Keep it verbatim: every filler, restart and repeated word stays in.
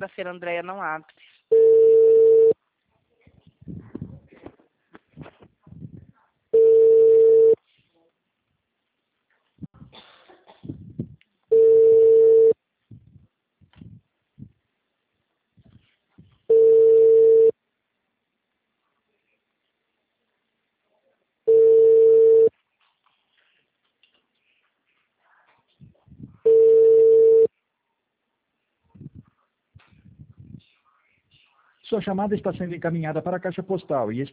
Feira Andréia não abre. Sua chamada está sendo encaminhada para a caixa postal e